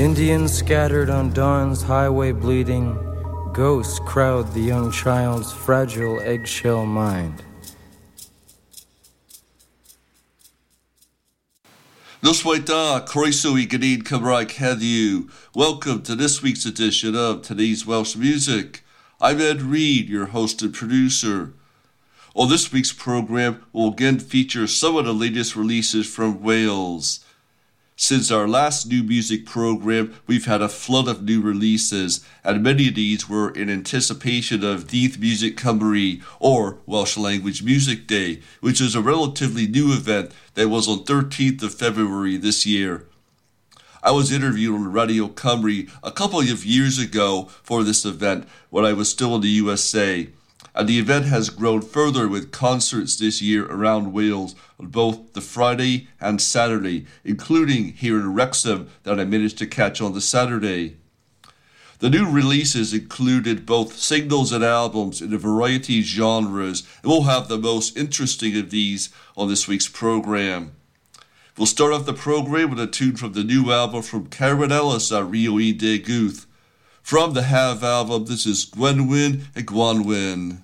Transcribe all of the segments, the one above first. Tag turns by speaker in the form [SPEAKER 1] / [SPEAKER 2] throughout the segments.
[SPEAKER 1] Indians scattered on dawn's highway bleeding, ghosts crowd the young child's fragile eggshell mind.
[SPEAKER 2] Noswaita, Croeso I Gynid Cymraeg heddiw. Welcome to this week's edition of Today's Welsh Music. I'm Ed Reed, your host and producer. On this week's program, we'll again feature some of the latest releases from Wales. Since our last new music program, we've had a flood of new releases, and many of these were in anticipation of Dydd Music Cymru, or Welsh Language Music Day, which is a relatively new event that was on 13th of February this year. I was interviewed on Radio Cymru a couple of years ago for this event when I was still in the USA. And the event has grown further with concerts this year around Wales on both the Friday and Saturday, including here in Wrexham that I managed to catch on the Saturday. The new releases included both singles and albums in a variety of genres, and we'll have the most interesting of these on this week's program. We'll start off the program with a tune from the new album from Karen Ellis at Rio E De Guth. From the Have album, this is Gwenwyn and Gwanwyn.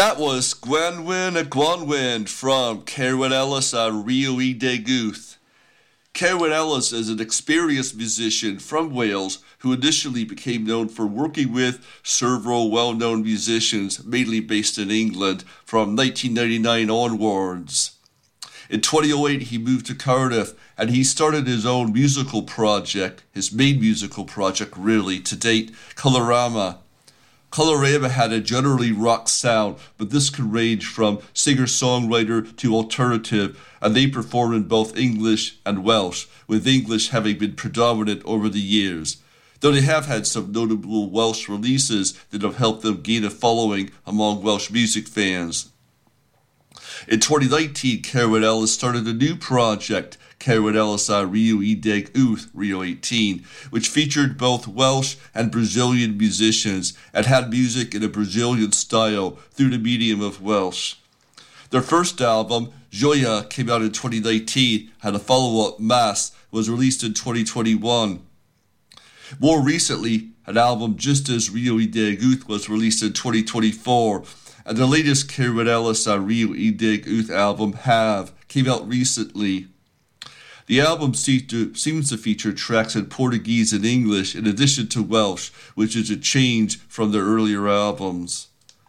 [SPEAKER 2] That was Gwenwyn a Gwenwyn from Cerwyn Ellis a Rio y Deguth. Cerwyn Ellis is an experienced musician from Wales who initially became known for working with several well-known musicians, mainly based in England, from 1999 onwards. In 2008, he moved to Cardiff and he started his own musical project, his main musical project really to date, Colorama. Colorama had a generally rock sound, but this could range from singer-songwriter to alternative, and they performed in both English and Welsh, with English having been predominant over the years. Though they have had some notable Welsh releases that have helped them gain a following among Welsh music fans. In 2019, Cerwyn Ellis started a new project, Cerwyn Ellis a Rio y Deguth, Rio 18, which featured both Welsh and Brazilian musicians and had music in a Brazilian style through the medium of Welsh. Their first album, Joia, came out in 2019, and a follow-up, Mass, was released in 2021. More recently, an album just as Rio y Deguth was released in 2024, and the latest Cerwyn Ellis a Rio y Deguth album, Have, came out recently. The album seems to feature tracks in Portuguese and English in addition to Welsh, which is a change from their earlier albums.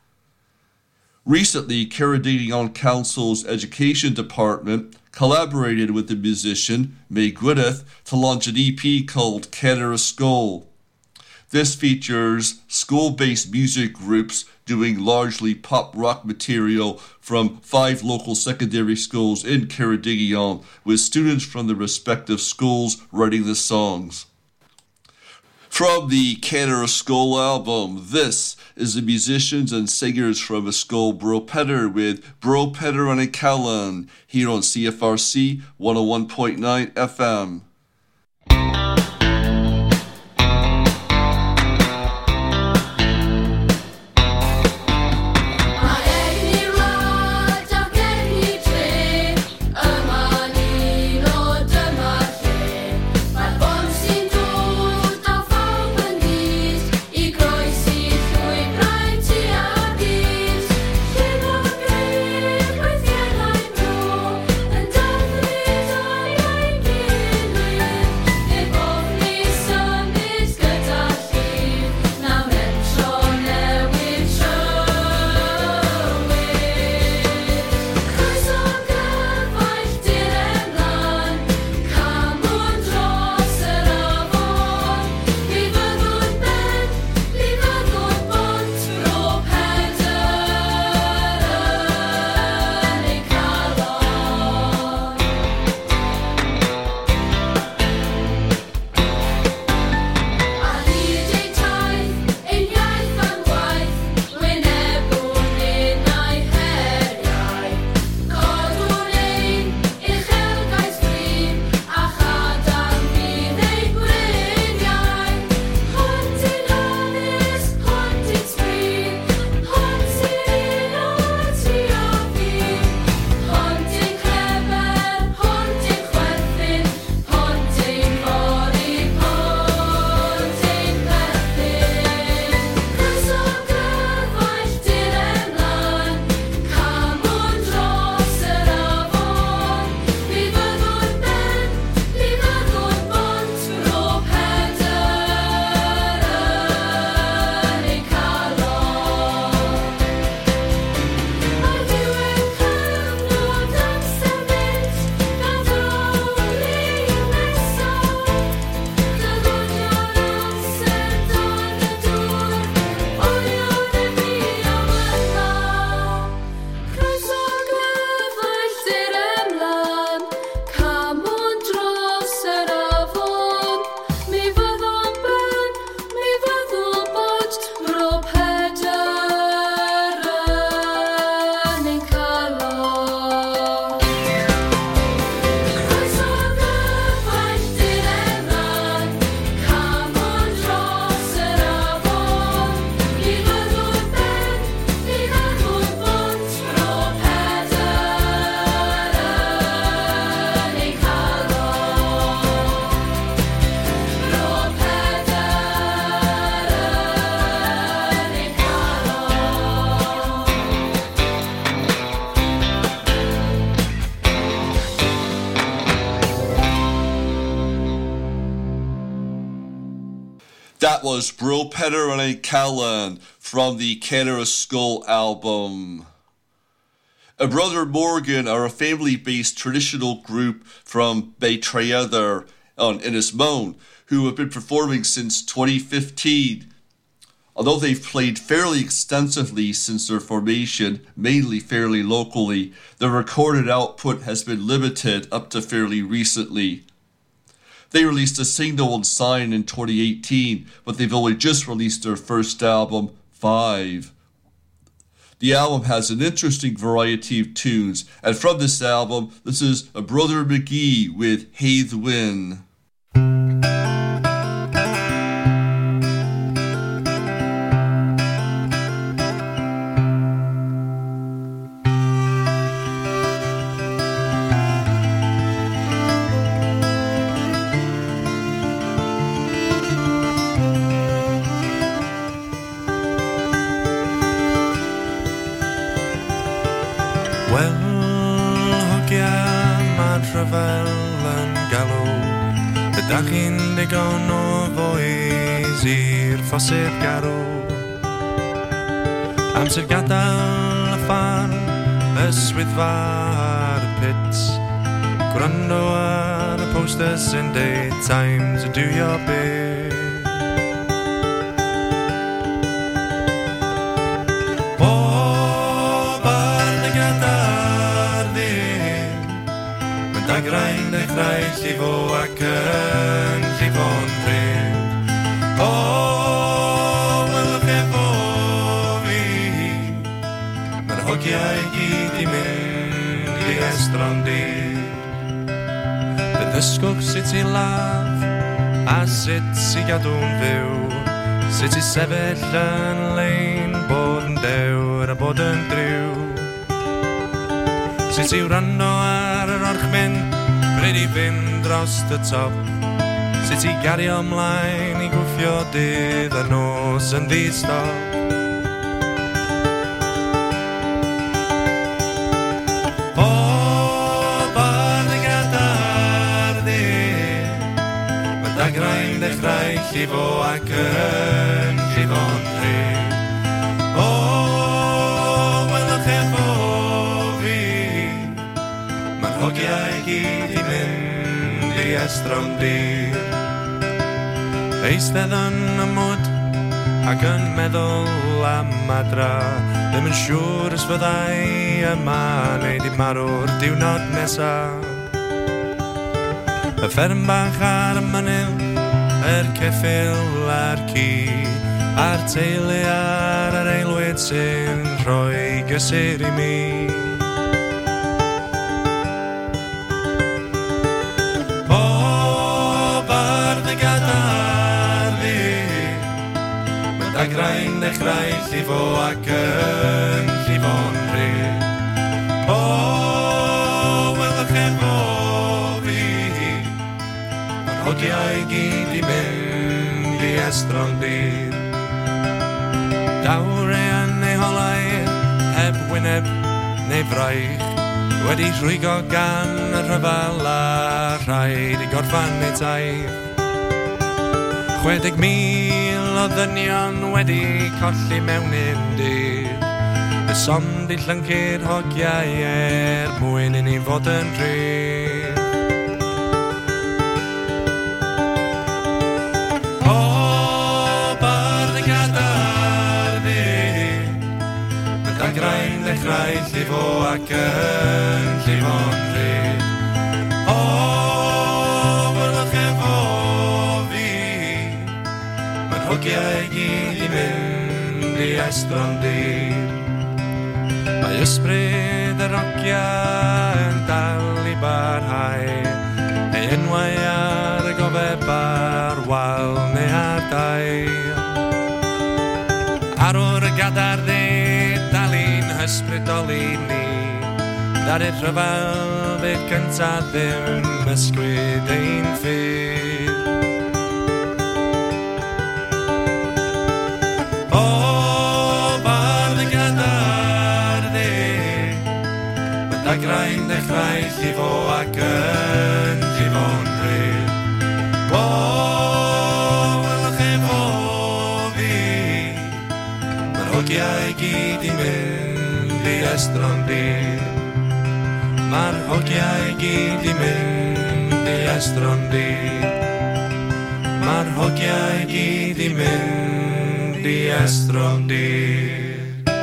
[SPEAKER 2] Recently, Ceredigion Council's Education Department collaborated with the musician May Gwyneth to launch an EP called Canara School. This features school-based music groups doing largely pop rock material from 5 local secondary schools in Ceredigion, with students from the respective schools writing the songs. From the Canara School album, this is the musicians and singers from a school Bro Petter with Bro Petter and Callan here on CFRC 101.9 FM. That was Bro Petter and Callan from the Kenner Skull album. A Brother Morgan are a family-based traditional group from Baitriather on Innismone who have been performing since 2015. Although they've played fairly extensively since their formation, mainly fairly locally, their recorded output has been limited up to fairly recently. They released a single on Sign in 2018, but they've only just released their first album, 5. The album has an interesting variety of tunes, and from this album, this is a Brother McGee with Hey the Wind.
[SPEAKER 3] Fosib garw Amser gadael y ffarm Yswyddfa ar y pits Gwrando ar y posters sy'n deud Time to do your bit Bob ar y gadar ddim Mae'n dagrain eich rhaid llifo ac yn llifo'n rhywun Hogiau gyd I mynd I estrondir Fy ddysgwch sut I laf A sut I gadw'n fyw Sut I sefyll yn lein Bod yn dewr a bod yn driw Sut I wrando ar yr orchmyn Bryd I fynd dros y top Sut I gario ymlaen I gwffio dydd a nos yn ddi-stop Llifo ac yn llifo'n rhyw O, welwch efo fi Mae'r hogiau gyd I mynd I estrondir Eistedd yn y mwd ac yn meddwl am adra Ddim yn siŵr os fyddai yma neu di marw'r diwrnod nesaf Y fferm bach ar y mynydd ceffyl a'r ci A'r teulu ar yr eilwyd sy'n rhoi gysur I mi Bob ar dy gadar fi Mae'n dagrain dechrau llifo ac yn llifo'n rhyw O, welwch efo fi Mae'r hogiau gyd I mynd I estrondir Dawr ean neu holau heb wyneb neu fraich Wedi rhwygo gan y rhyfel a rhaid I gorffan neu taith 60,000 o ddynion wedi colli mewn un dydd Y sond I llyncu'r hogiau mwyn I ni fod yn rhydd Grain dechrau llifo ac yn llifo'n rhydd O, welwch efo fi Mae'r hogiau gyd I mynd I estrondir Mae ysbryd yr hogiau yn dal I barhau Neu enwau ar y gofeb ar wal neu ar dail Arwr y gadar dde ysbrydoli ni Daru'r rhyfel byd cyntaf ddim ysgwyd ein ffydd O, bar y gadar dde Mae dagrain dechrau llifo ac yn llifo'n rhydd O, welwch efo hogiau I gyd I mynd I estron-dir. Mae'r hogiau I gyd I mynd I estron-dir. Mae'r hogiau I gyd I mynd I estron-dir.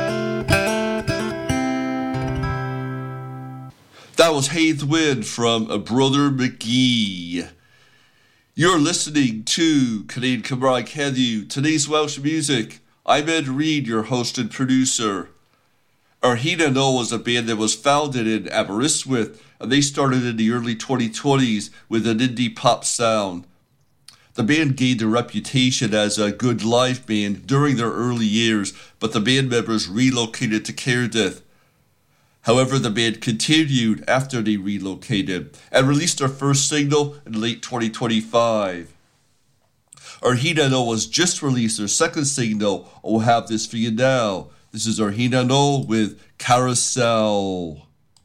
[SPEAKER 2] That was Haith Wind from Brother McGee. You're listening to Canadian Cymraeg Heddiw, today's Welsh music. I'm Ed Reed, your host and producer. Arhina No was a band that was founded in Aberystwyth, and they started in the early 2020s with an indie pop sound. The band gained a reputation as a good live band during their early years, but the band members relocated to Cardiff. However, the band continued after they relocated and released their first single in late 2025. Arhina No has just released their second single, and we'll have this for you now. This is Arhina No with Carousel.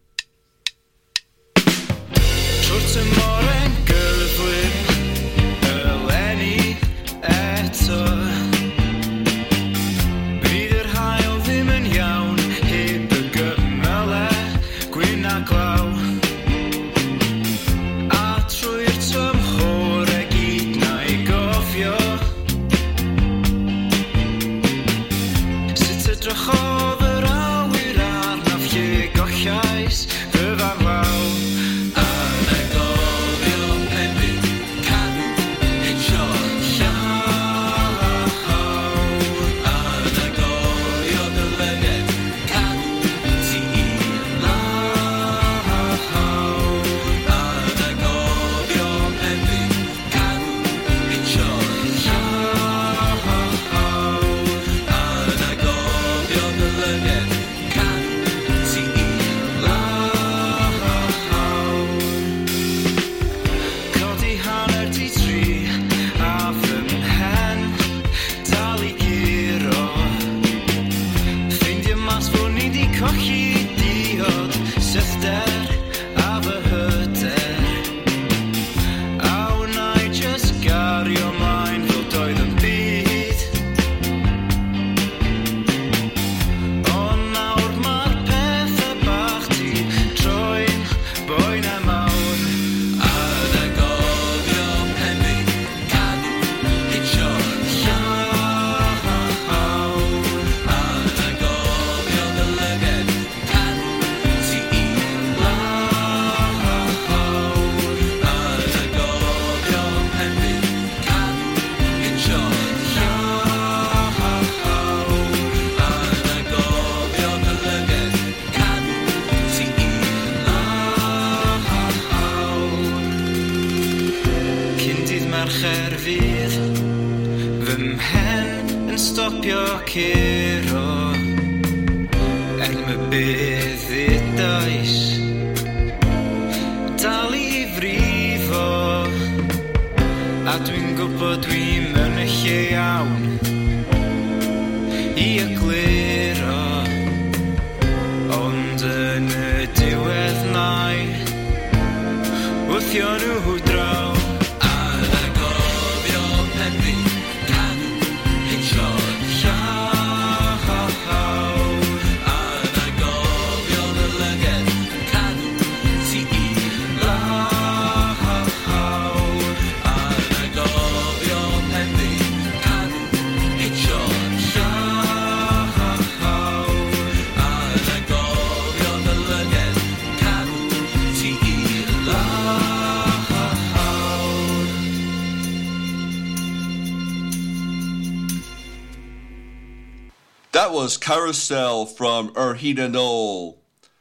[SPEAKER 2] That was Carousel from Arhina No.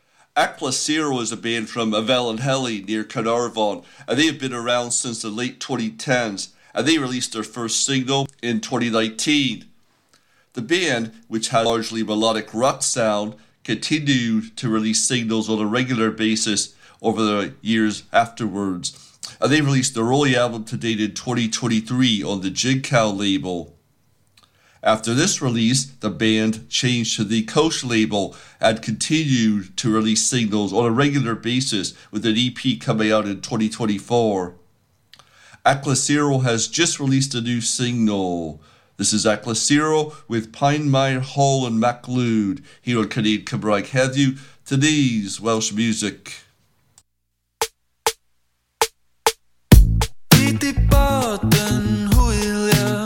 [SPEAKER 2] Aclasero is a band from Avellanhelly near Carnarvon, and they have been around since the late 2010s, and they released their first single in 2019. The band, which had a largely melodic rock sound, continued to release singles on a regular basis over the years afterwards, and they released their only album to date in 2023 on the Jigcow label. After this release, the band changed to the Coach label and continued to release singles on a regular basis, with an EP coming out in 2024. Aclasero has just released a new single. This is Aclasiro with Pinemire Hall and Maclude here on Cynnig Cymraeg heddiw, today's Welsh music.
[SPEAKER 4] Dwi 'di bod yn hwylio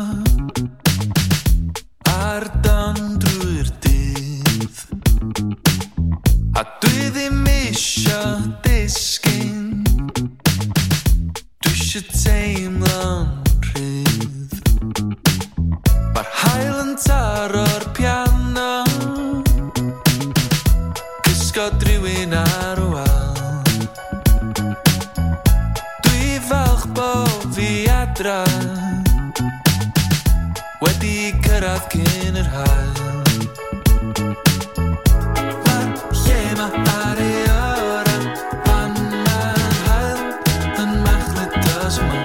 [SPEAKER 4] ar don drwy'r dydd, a dwi ddim isio disgyn, dwi isio teimlo'n rhydd. Mae'r haul yn taro'r piano, cysgod rywun ar wal. Dwi falch bod fi adra, wedi cyrraedd cyn yr haul. Mae'r lle ma ar ei ora, pan mae'r haul yn machlud dros yma.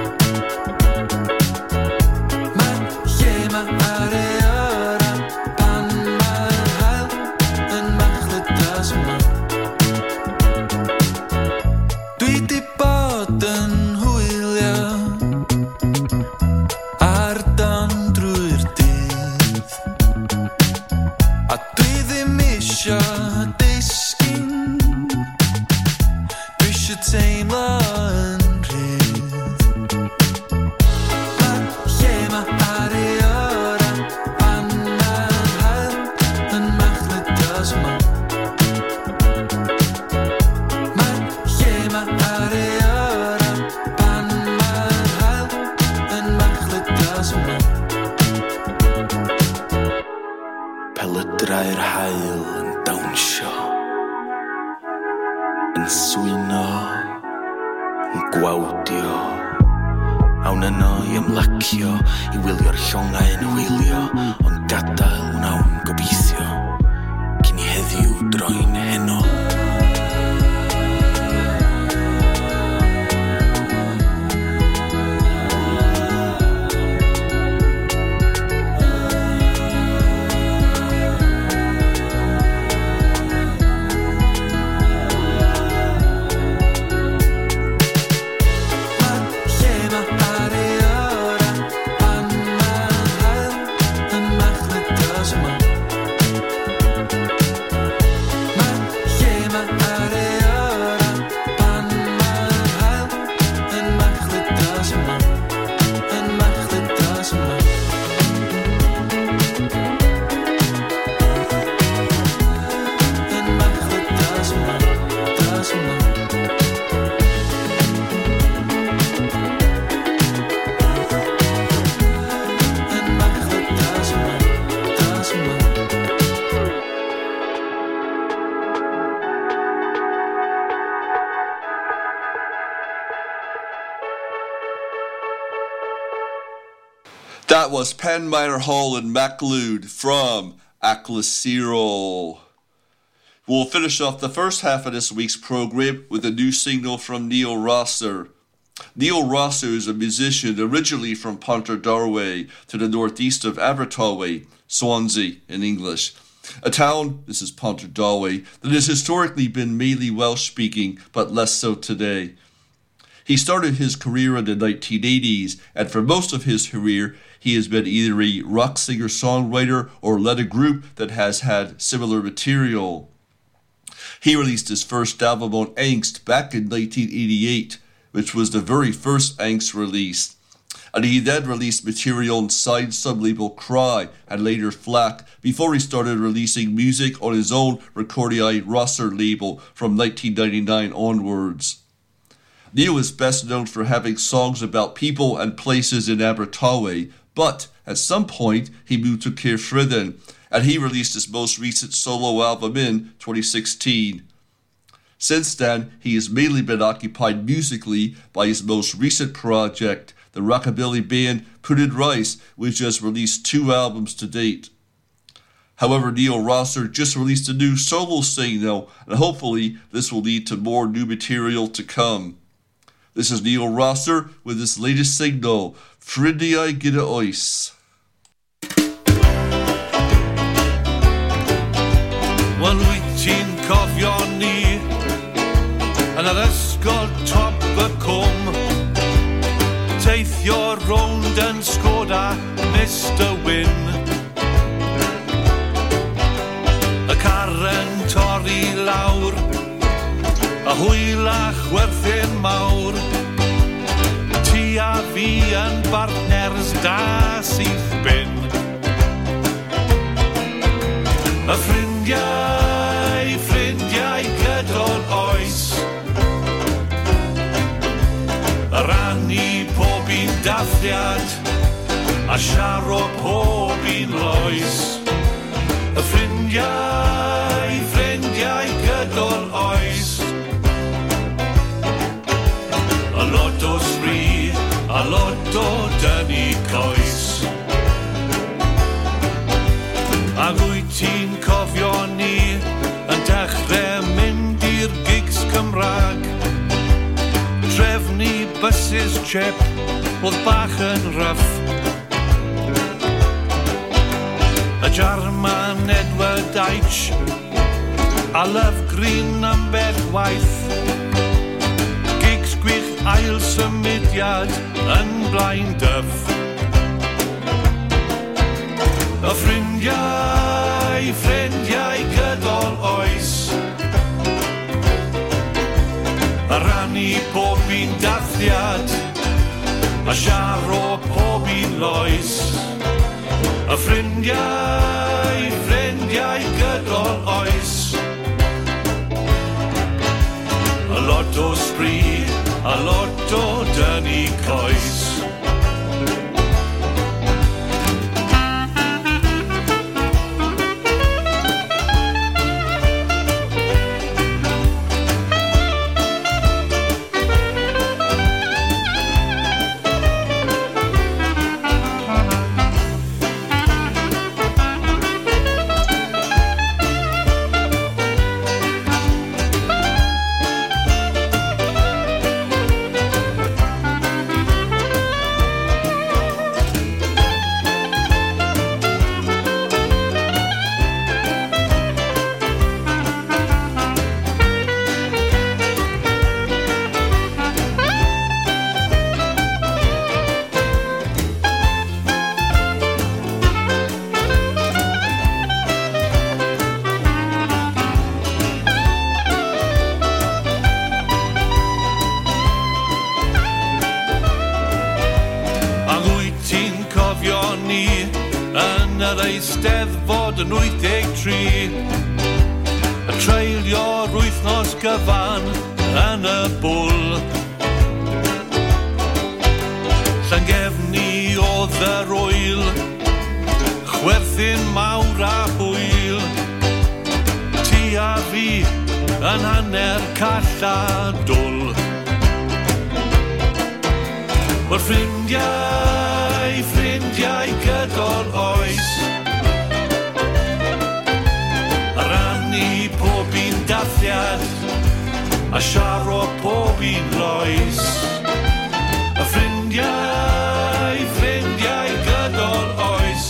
[SPEAKER 4] Pelydrau'r haul yn dawnsio, yn swino, yn gwawdio. Awn yno i ymlacio, i wylio'r llongau yn hwylio, ond gadael wnawn gobeithio, cyn i heddiw droi'n heno.
[SPEAKER 2] That was Penmire Hall and Maclude from Aclasiro. We'll finish off the first half of this week's program with a new single from Neil Rosser. Neil Rosser is a musician originally from Pontardawe to the northeast of Abertawe, Swansea in English. A town, this is Pontardawe, that has historically been mainly Welsh-speaking, but less so today. He started his career in the 1980s, and for most of his career, he has been either a rock singer-songwriter or led a group that has had similar material. He released his first album on Angst back in 1988, which was the very first Angst release. And he then released material on signed sub-label Cry and later Flack before he started releasing music on his own Recordia Rosser label from 1999 onwards. Neil is best known for having songs about people and places in Abertawe, but at some point he moved to Caerphilly, and he released his most recent solo album in 2016. Since then, he has mainly been occupied musically by his most recent project, the rockabilly band Pudded Rice, which has released 2 albums to date. However, Neil Rosser just released a new solo single, and hopefully this will lead to more new material to come. This is Neil Rosser with his latest single, Ffrindiau Gyda Oes.
[SPEAKER 3] Wel wyt ti'n cofio ni yn yr ysgol top y cwm, teithio rownd yn
[SPEAKER 5] Skoda Mr. Win. Y car yn torri lawr, a hwylach werthin mawr. Ti a fi yn bartners da sydd bin. Y ffrindiau gydol oes, y rannu pob un dathliad, a siaro pob un loes. Y ffrindiau gydol oes, a lot o sbri, a lot o dynnu coes. Ac wyt ti'n cofio ni yn dechrau mynd i'r gigs Cymrag. Trefnu buses chip oedd bach yn rough. Y Jarman Edward Deitch a Love Green ambell waith. Gigs gwych ail symudiad yn Blaen Dyf. Y ffrindiau gydol oes, a rannu pob un dathliad, a siaro pob un loes. Y ffrindiau gydol oes, a lot o sbri, a lot o dynnu coes. Eisteddfod yn 83, a treulio'r wythnos gyfan yn y bwl. Llangefni oedd yr wyl, chwerthin mawr a hwyl. Ti a fi yn hanner call a dwl. Mae'r ffrindiau gydol oes, a rannu pob un dathliad, a siaro pob un loes. Y ffrindiau gydol oes,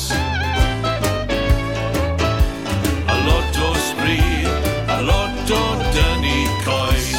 [SPEAKER 5] a lot o sbri, a lot o dynnu coes.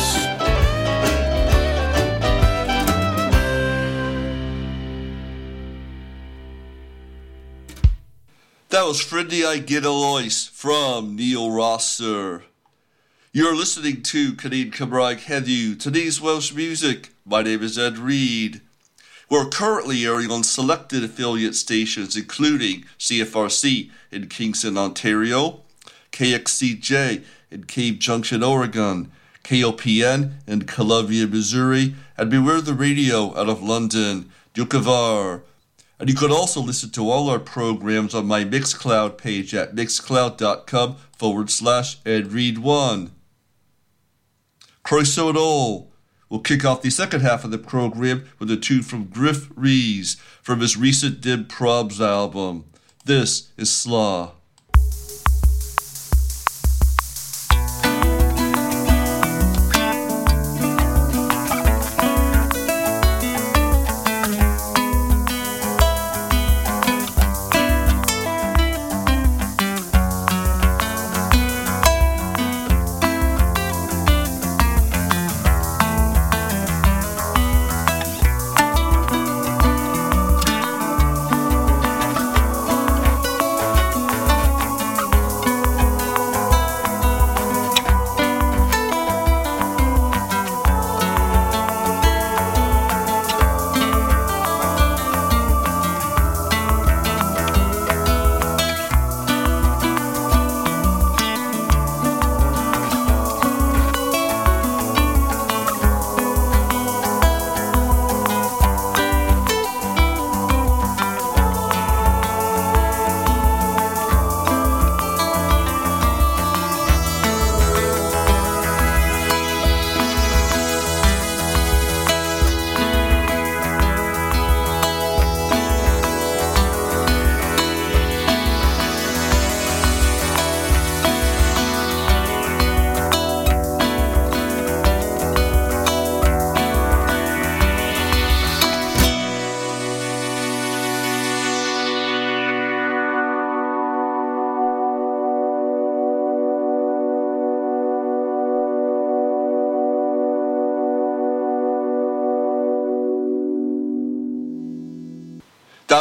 [SPEAKER 2] That was Ffrindiau Gydol Oes from Neil Rosser. You're listening to Cynnig Cymraeg Heddiw, today's Welsh music. My name is Ed Reed. We're currently airing on selected affiliate stations, including CFRC in Kingston, Ontario, KXCJ in Cave Junction, Oregon, KOPN in Columbia, Missouri, and Beware the Radio out of London, Dukavar. And you could also listen to all our programs on my Mixcloud page at mixcloud.com/EdReed1. Croeso at all. We'll kick off the second half of the program with a tune from Griff Rhys from his recent Dim Probs album. This is Slaw.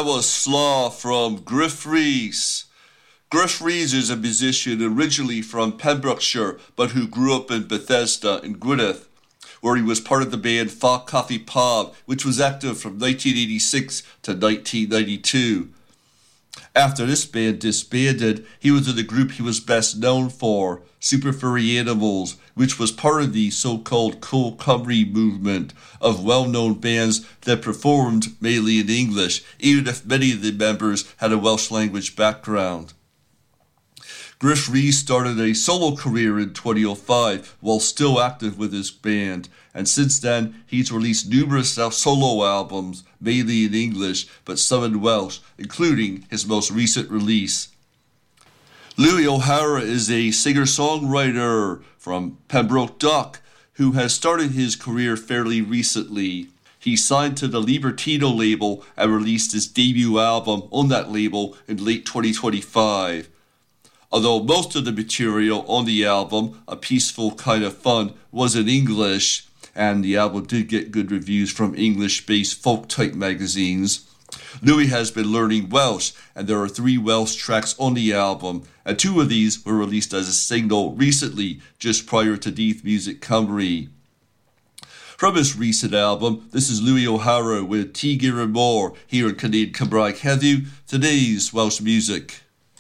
[SPEAKER 2] That was Slaw from Gruff Rhys. Gruff Rhys is a musician originally from Pembrokeshire, but who grew up in Bethesda in Gwynedd, where he was part of the band Fach Coffee Pub, which was active from 1986 to 1992. After this band disbanded, he was in the group he was best known for, Super Furry Animals, which was part of the so-called Cool Cymru movement of well-known bands that performed mainly in English, even if many of the members had a Welsh language background. Gruff Rhys started a solo career in 2005 while still active with his band, and since then he's released numerous solo albums, mainly in English, but some in Welsh, including his most recent release. Louis O'Hara is a singer-songwriter from Pembroke Dock who has started his career fairly recently. He signed to the Libertino label and released his debut album on that label in late 2025. Although most of the material on the album, A Peaceful Kind of Fun, was in English, and the album did get good reviews from English-based folk-type magazines, Louis has been learning Welsh, and there are 3 Welsh tracks on the album, and 2 of these were released as a single recently, just prior to Death Music Cymru. From his recent album, this is Louis O'Hara with Tigr and More here in Cynnig Cymraeg Heddiw, today's Welsh music.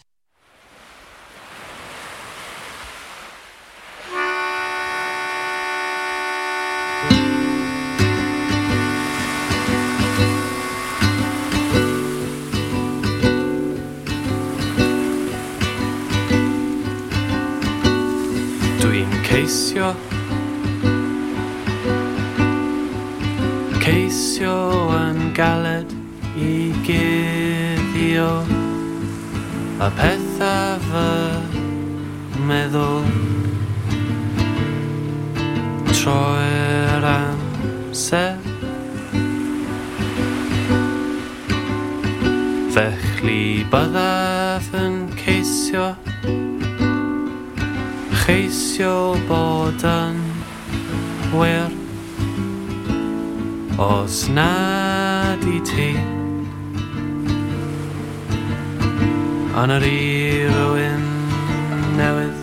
[SPEAKER 3] Ceisio yn galed I guddio y pethau fy meddwl troi'r amser felly byddaf yn ceisio bod yn wir os nad I ti yn yr rhywun newydd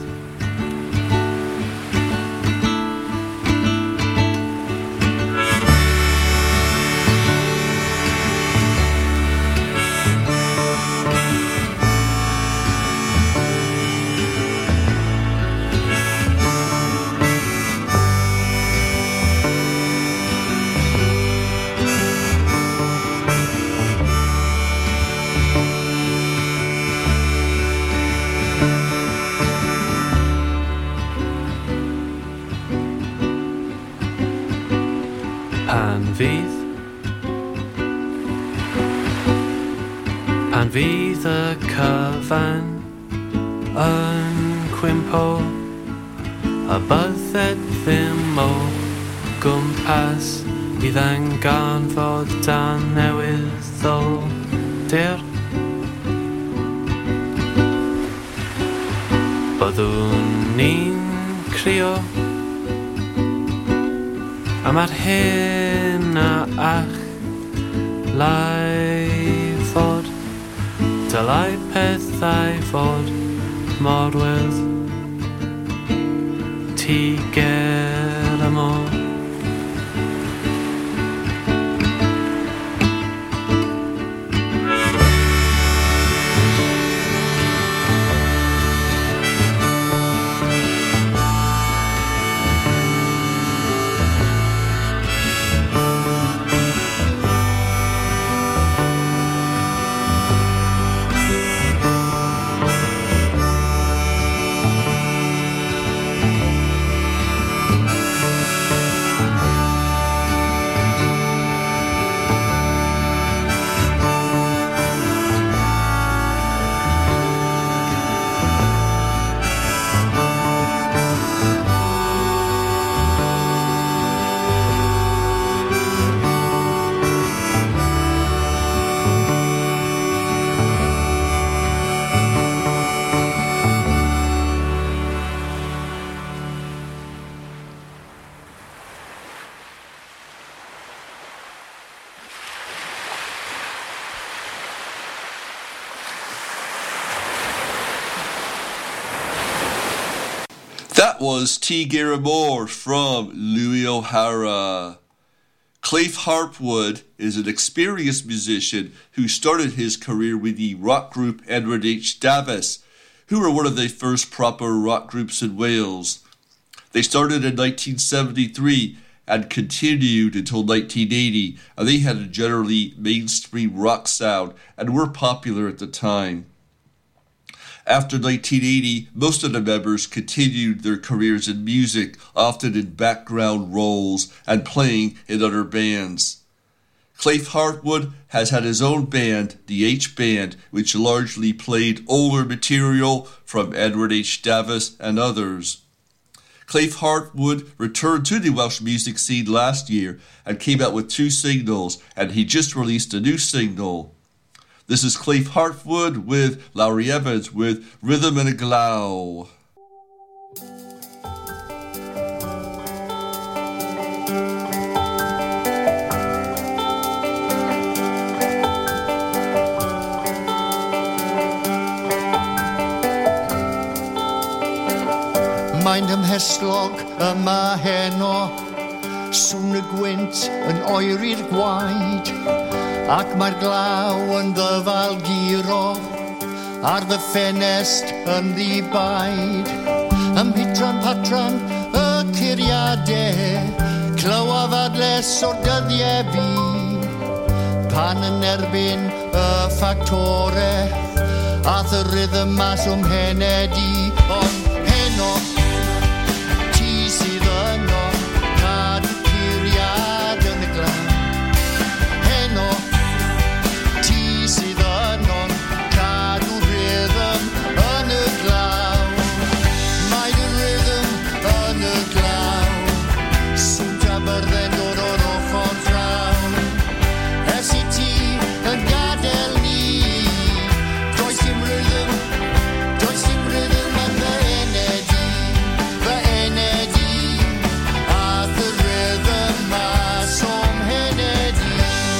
[SPEAKER 3] Pan fydd y cyfan yn cwympo a bydded ddim o gwmpas I ddanganfod dan newyddoldir byddwn ni'n crio a mae'r hyn a ach lai fod dylai pethau fod mor wyrdd Tigr y Môr
[SPEAKER 2] That was T. Gary Moore from Louis O'Hara. Cliff Harpwood is an experienced musician who started his career with the rock group Edward H. Davis, who were one of the first proper rock groups in Wales. They started in 1973 and continued until 1980, and they had a generally mainstream rock sound and were popular at the time. After 1980, most of the members continued their careers in music, often in background roles and playing in other bands. Cliff Harpwood has had his own band, the H Band, which largely played older material from Edward H. Davis and others. Cliff Harpwood returned to the Welsh music scene last year and came out with 2 singles, and he just released a new single. This is Cliff Harpwood with Laurie Evans with Rhythm and a Glow.
[SPEAKER 6] Mae'n ymheslog yma heno, sŵn y gwynt yn oeri'r gwaed, ac mae'r glaw yn ddyfal giro ar fy ffenest yn ddibaid. Ymhydran patran y curiadau, clywaf adles o'r dyddiau fi, pan yn erbyn y ffactorau, ath y rhythm mas henedi, ond heno ti sydd yno, cadw curiad yn y glaw. Heno ti sydd yno'n cadw rhythm yn y glaw. Mae dy rhythm yn y glaw, sŵn tabyrddau'n dod o'r ochr draw. Ers i ti yn gadael ni, does dim rhythm yn fy enedi, ath y rhythm mas o'm henedi.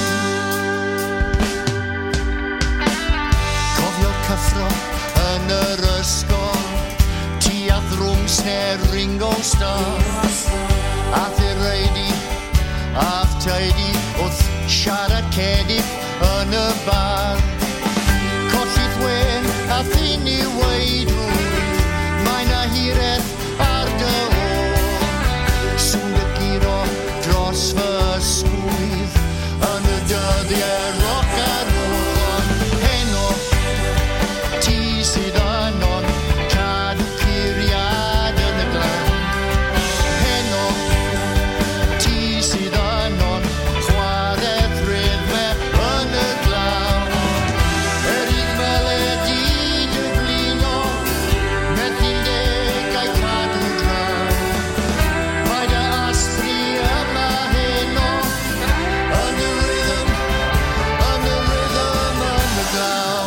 [SPEAKER 6] Cofio cyffro yn yr ysgol, ti a ddrwng snare Ringo Starr, ath i'r reidi, ath teidi, wrth siarad cedig yn y bar. Colli ddwe a ddyn i weidw, mae na hireth ar dy ôl. Sŵn y giro dros fy ysgwydd yn y dyddiau rock and roll. Heno ti sydd yno'n cadw curiad yn y glaw. Heno ti sydd yno'n chwarae rhythmau yn y glaw. Erydd meledi dy blino, methu'n deg a'i cadw draw. Mae dy asbri yma heno, yn y rhythm, yn y glaw.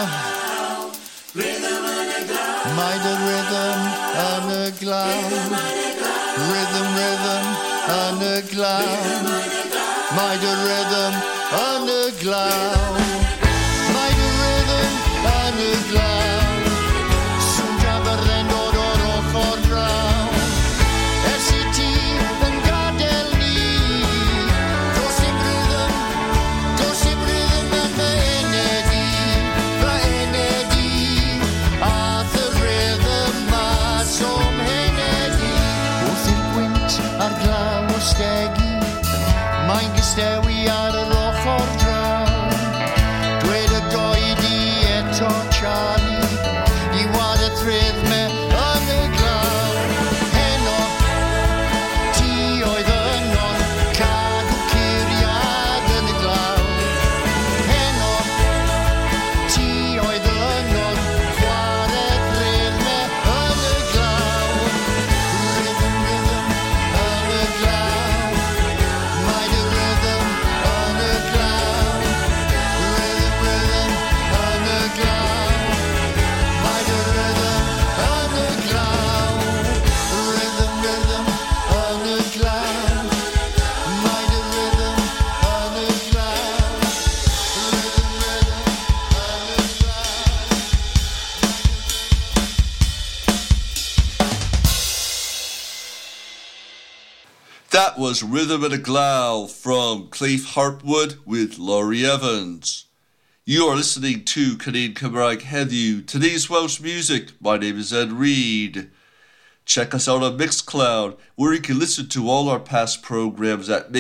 [SPEAKER 6] Mae dy rhythm yn y glaw. Rhythm yn y glaw. Mae dy rhythm yn y glaw. Mae dy rhythm yn y glaw. Sŵn tabyrddau'n dod o'r ochr draw. Ers i ti yn gadael ni, does dim rhythm yn fy enedi, ath y rhythm mas o'm henedi. Wrth i'r gwynt ar glaw o stegi, mae'n gystewi ar yr ochr draw.
[SPEAKER 2] That was Rhythm and a Glow from Claif Hartwood with Laurie Evans. You are listening to Canadian Cymraeg Heddiw, today's Welsh music. My name is Ed Reed. Check us out on Mixcloud, where you can listen to all our past programs at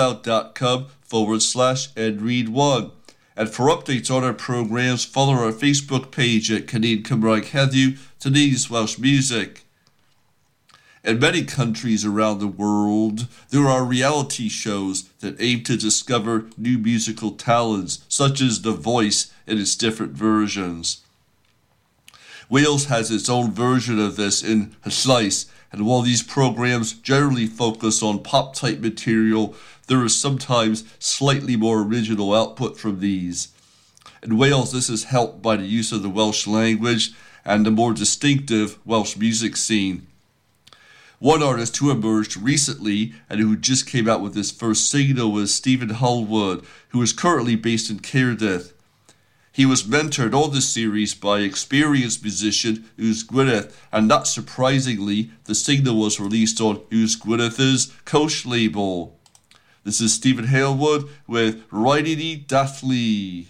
[SPEAKER 2] mixcloud.com/EdReed1. And for updates on our programs, follow our Facebook page at Canadian Cymraeg Heddiw, today's Welsh music. In many countries around the world, there are reality shows that aim to discover new musical talents, such as The Voice in its different versions. Wales has its own version of this in Llais, and while these programs generally focus on pop-type material, there is sometimes slightly more original output from these. In Wales, this is helped by the use of the Welsh language and the more distinctive Welsh music scene. One artist who emerged recently and who just came out with his first single was Stephen Hullwood, who is currently based in Cardiff. He was mentored on this series by experienced musician Ws Gwyneth, and not surprisingly, the single was released on Ws Gwyneth's Coach label. This is Stephen Hullwood with Riding Dathlu.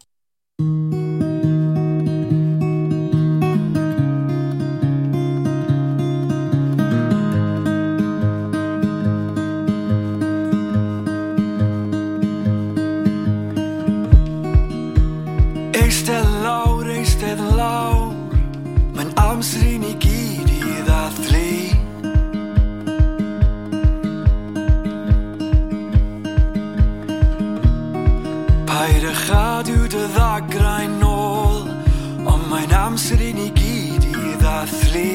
[SPEAKER 7] Eistedd lawr, mae'n amser I ni gyd I ddathlu. Paid â chadw dy ddagrau nôl, ond mae'n amser I ni gyd I ddathlu.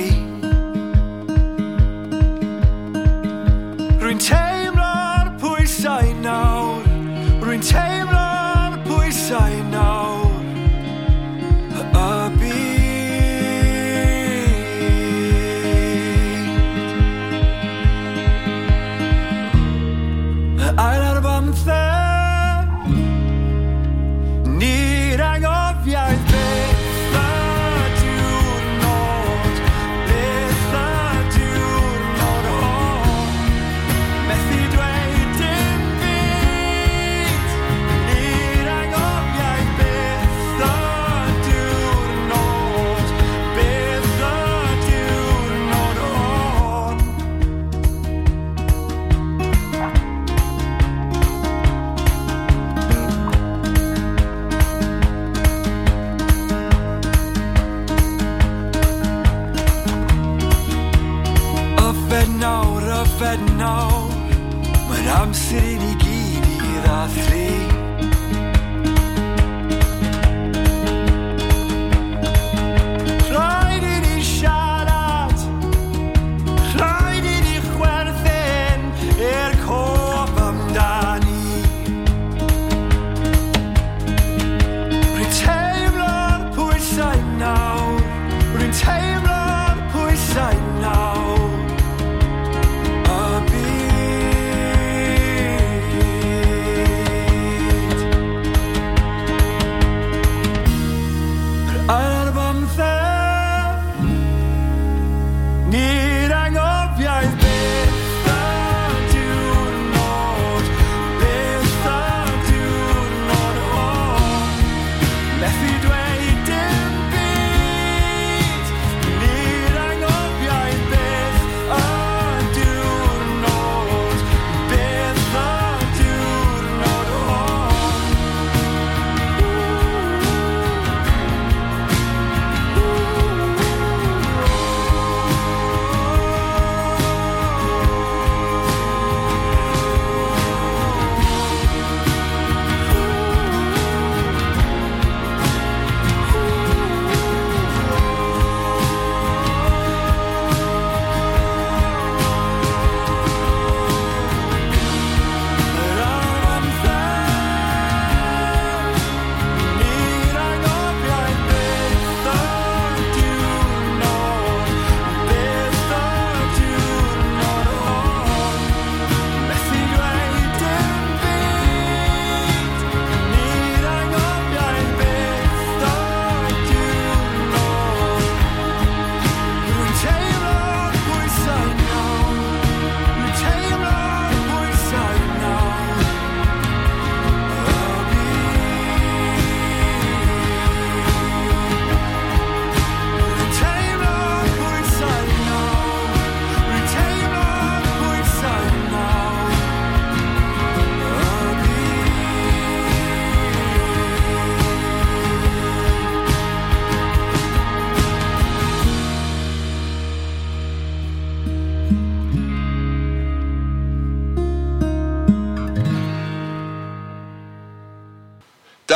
[SPEAKER 7] Rwy'n teimlo'r pwysau nawr, rwy'n teimlo'r pwysau nawr. Ail ar bamthau, ni'r anghofiaeth beth y diwrnod hon. Methu dweud dim byd, ni'r anghofiaeth beth y diwrnod hon. Yfed nawr, mae'n amser I ni gyd I ddathlu. Rhaid I ni siarad, rhaid I ni chwerthin i'r cof amdani. Rwy'n teimlo'r pwysau nawr, rwy'n teimlo'r pwysau nawr.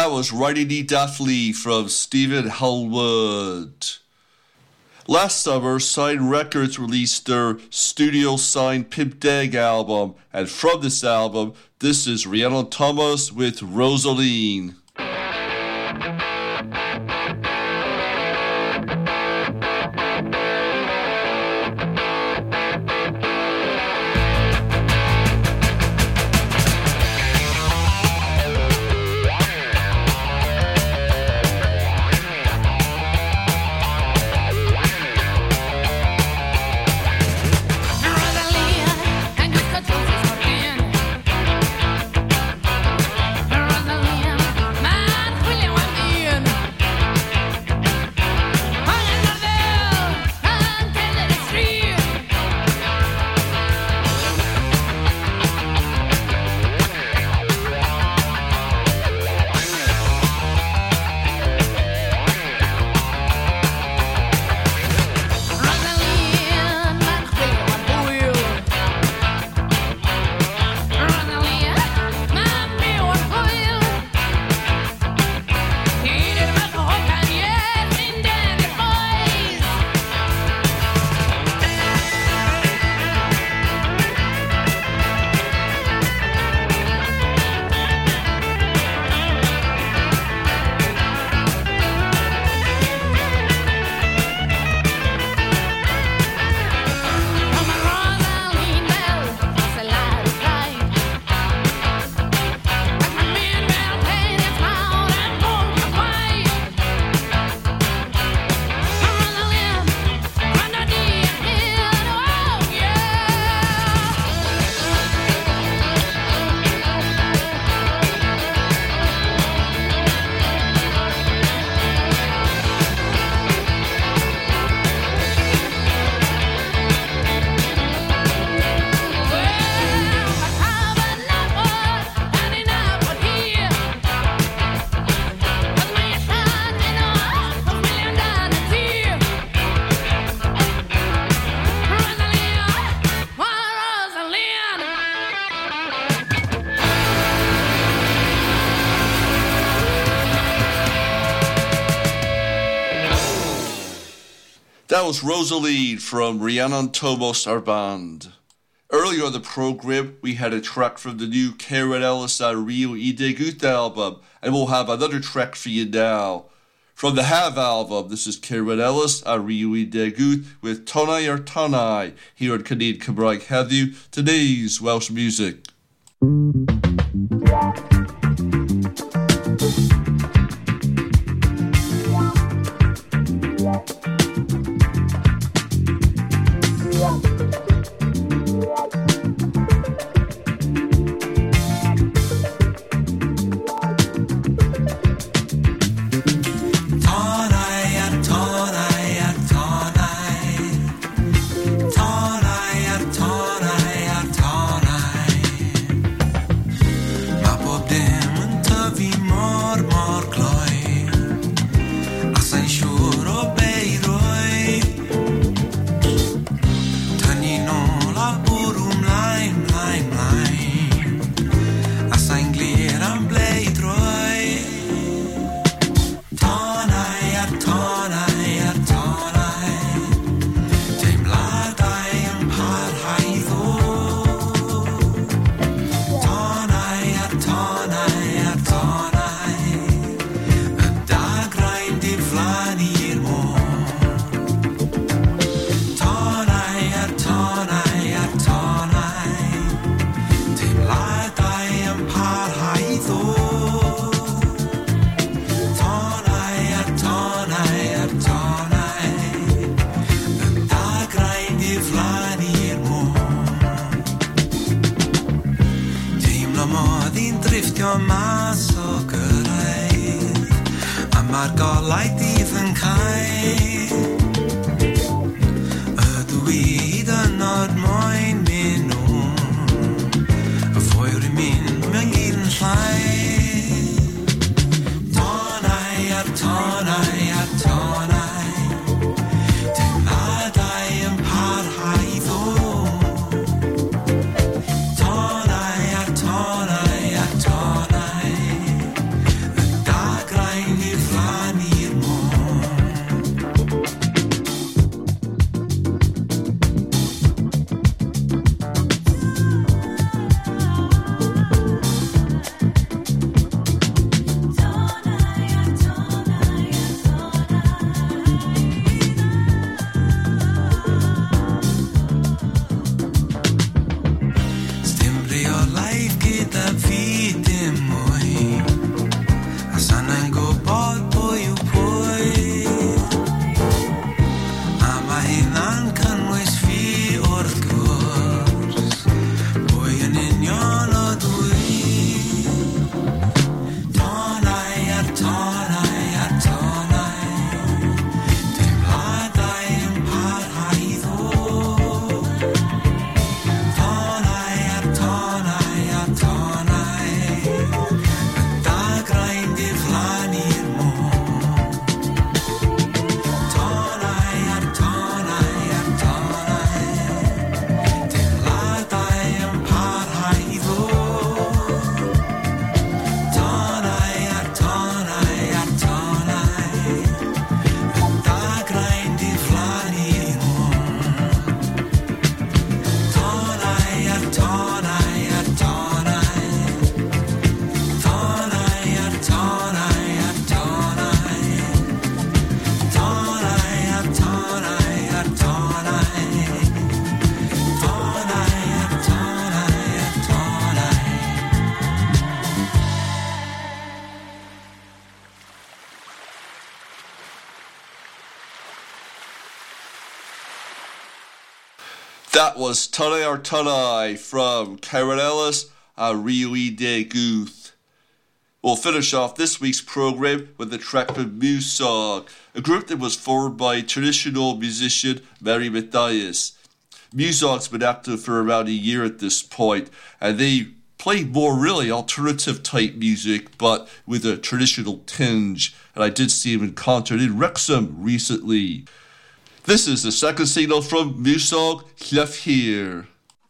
[SPEAKER 2] That was Riding Thee Deathly from Stephen Hellwood. Last summer, Sign Records released their studio signed Pimp Dag album, and from this album, this is Rhiannon Thomas with Rosaline. That was Rosaline from Rhiannon Thomas, our band. Earlier on the programme, we had a track from the new Karen Ellis and Rio I Degut album, and we'll have another track for you now. From the Have album, this is Karen Ellis and Rio I Degut with Tonai or Tonai, here on Canadian Cymraeg Heddiw, today's Welsh music. That was Tunai or Tunai from Karen Ellis and Rio de Guth. We'll finish off this week's programme with the track from Musog, a group that was formed by traditional musician Mary Matthias. Musog's been active for around a year at this point, and they play more really alternative type music, but with a traditional tinge. And I did see him in concert in Wrexham recently. This is the second single from Musog, Left Here.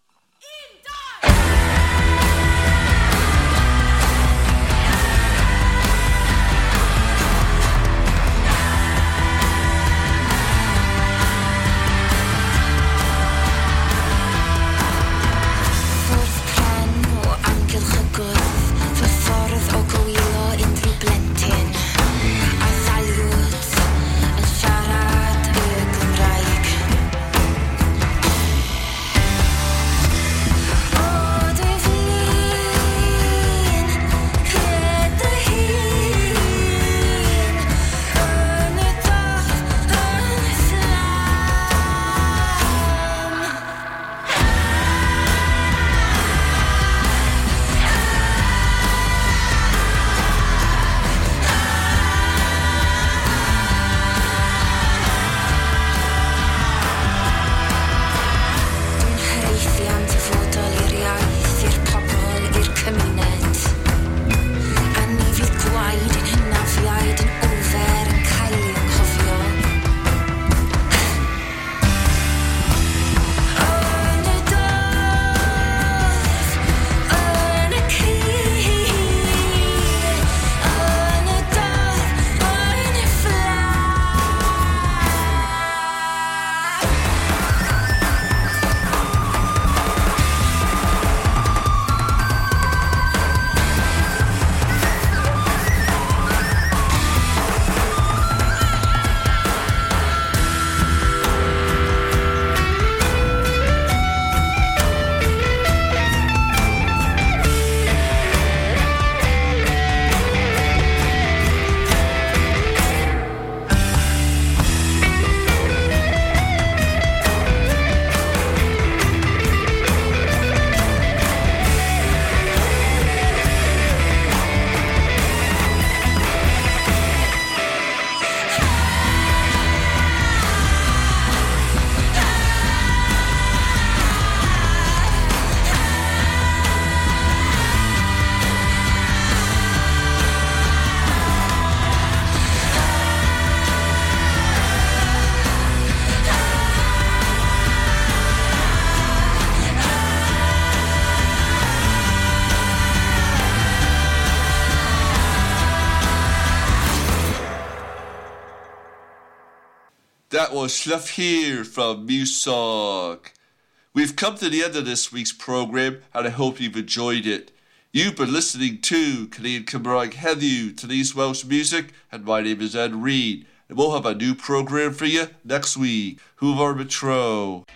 [SPEAKER 2] That was Left Here from Musog. We've come to the end of this week's programme, and I hope you've enjoyed it. You've been listening to Canadian Cymraeg Heddiw, today's Welsh music, and my name is Ed Reed. And we'll have a new programme for you next week. Hoover Metro.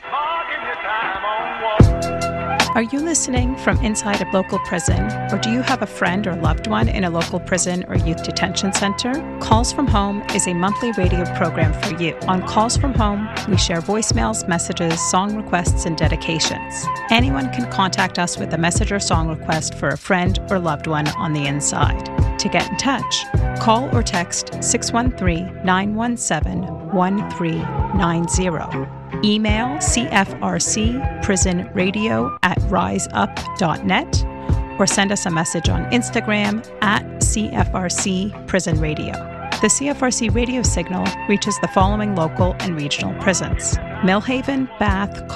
[SPEAKER 8] Are you listening from inside a local prison, or do you have a friend or loved one in a local prison or youth detention center? Calls from Home is a monthly radio program for you. On Calls from Home, we share voicemails, messages, song requests, and dedications. Anyone can contact us with a message or song request for a friend or loved one on the inside. To get in touch, call or text 613-917-1390. Email cfrcprisonradio@riseup.net or send us a message on Instagram @CFRCPrisonRadio. The CFRC radio signal reaches the following local and regional prisons: Millhaven, Bath,